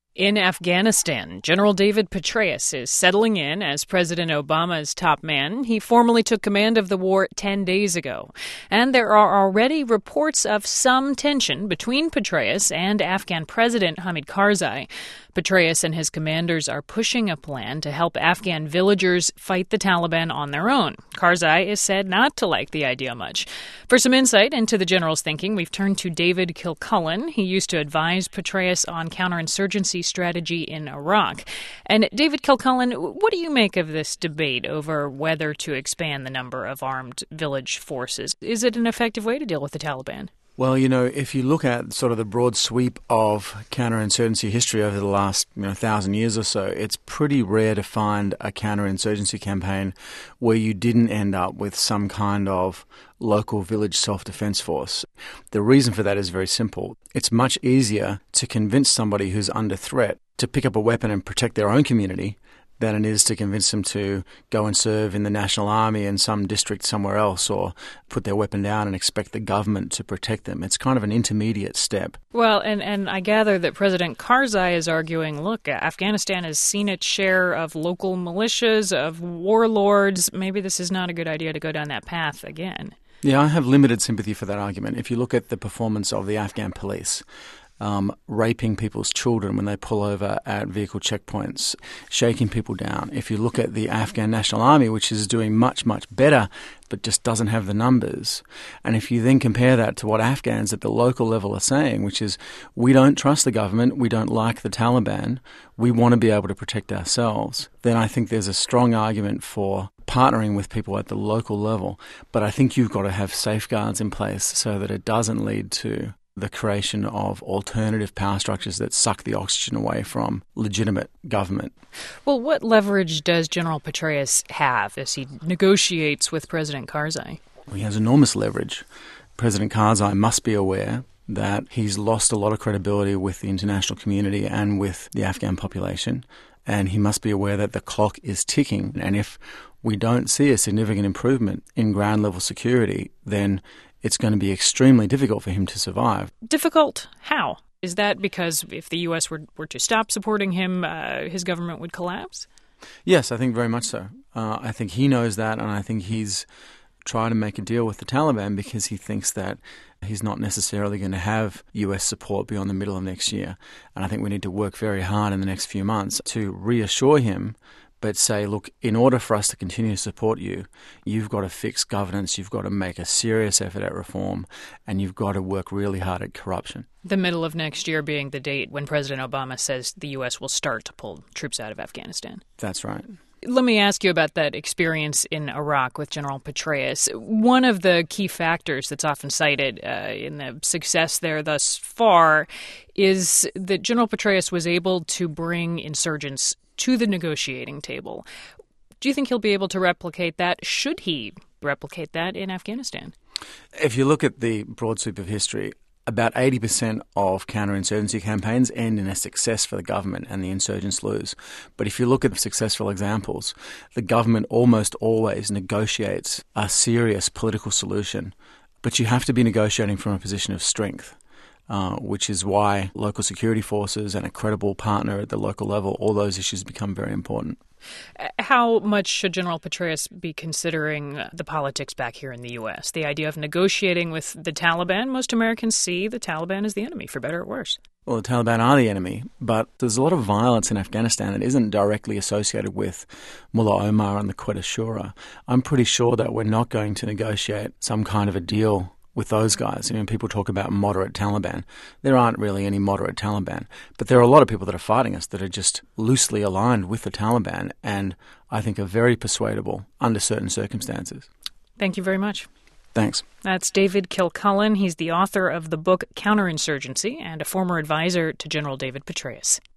In Afghanistan, General David Petraeus is settling in as President Obama's top man. He formally took command of the war 10 days ago. And there are already reports of some tension between Petraeus and Afghan President Hamid Karzai. Petraeus and his commanders are pushing a plan to help Afghan villagers fight the Taliban on their own. Karzai is said not to like the idea much. For some insight into the general's thinking, we've turned to David Kilcullen. He used to advise Petraeus on counterinsurgency strategy in Iraq. And David Kilcullen, what do you make of this debate over whether to expand the number of armed village forces? Is it an effective way to deal with the Taliban? Well, if you look at sort of the broad sweep of counterinsurgency history over the last 1,000 years or so, it's pretty rare to find a counterinsurgency campaign where you didn't end up with some kind of local village self-defense force. The reason for that is very simple. It's much easier to convince somebody who's under threat to pick up a weapon and protect their own community than it is to convince them to go and serve in the National Army in some district somewhere else or put their weapon down and expect the government to protect them. It's kind of an intermediate step. Well, and I gather that President Karzai is arguing, look, Afghanistan has seen its share of local militias, of warlords. Maybe this is not a good idea to go down that path again. Yeah, I have limited sympathy for that argument. If you look at the performance of the Afghan police, raping people's children when they pull over at vehicle checkpoints, shaking people down. If you look at the Afghan National Army, which is doing much, much better, but just doesn't have the numbers. And if you then compare that to what Afghans at the local level are saying, which is, we don't trust the government, we don't like the Taliban, we want to be able to protect ourselves, then I think there's a strong argument for partnering with people at the local level. But I think you've got to have safeguards in place so that it doesn't lead to the creation of alternative power structures that suck the oxygen away from legitimate government. Well, what leverage does General Petraeus have as he negotiates with President Karzai? Well, he has enormous leverage. President Karzai must be aware that he's lost a lot of credibility with the international community and with the Afghan population, and he must be aware that the clock is ticking. And if we don't see a significant improvement in ground-level security, then it's going to be extremely difficult for him to survive. Difficult? How? Is that because if the U.S. were to stop supporting him, his government would collapse? Yes, I think very much so. I think he knows that, and I think he's trying to make a deal with the Taliban because he thinks that he's not necessarily going to have U.S. support beyond the middle of next year. And I think we need to work very hard in the next few months to reassure him, but say, look, in order for us to continue to support you, you've got to fix governance, you've got to make a serious effort at reform, and you've got to work really hard at corruption. The middle of next year being the date when President Obama says the U.S. will start to pull troops out of Afghanistan. That's right. Let me ask you about that experience in Iraq with General Petraeus. One of the key factors that's often cited in the success there thus far is that General Petraeus was able to bring insurgents to the negotiating table. Do you think he'll be able to replicate that? Should he replicate that in Afghanistan? If you look at the broad sweep of history, about 80% of counterinsurgency campaigns end in a success for the government and the insurgents lose. But if you look at the successful examples, the government almost always negotiates a serious political solution. But you have to be negotiating from a position of strength. Which is why local security forces and a credible partner at the local level, all those issues become very important. How much should General Petraeus be considering the politics back here in the U.S.? The idea of negotiating with the Taliban, most Americans see the Taliban as the enemy, for better or worse. Well, the Taliban are the enemy, but there's a lot of violence in Afghanistan that isn't directly associated with Mullah Omar and the Quetta Shura. I'm pretty sure that we're not going to negotiate some kind of a deal with those guys. People talk about moderate Taliban. There aren't really any moderate Taliban, but there are a lot of people that are fighting us that are just loosely aligned with the Taliban and I think are very persuadable under certain circumstances. Thank you very much. Thanks. That's David Kilcullen. He's the author of the book Counterinsurgency and a former advisor to General David Petraeus.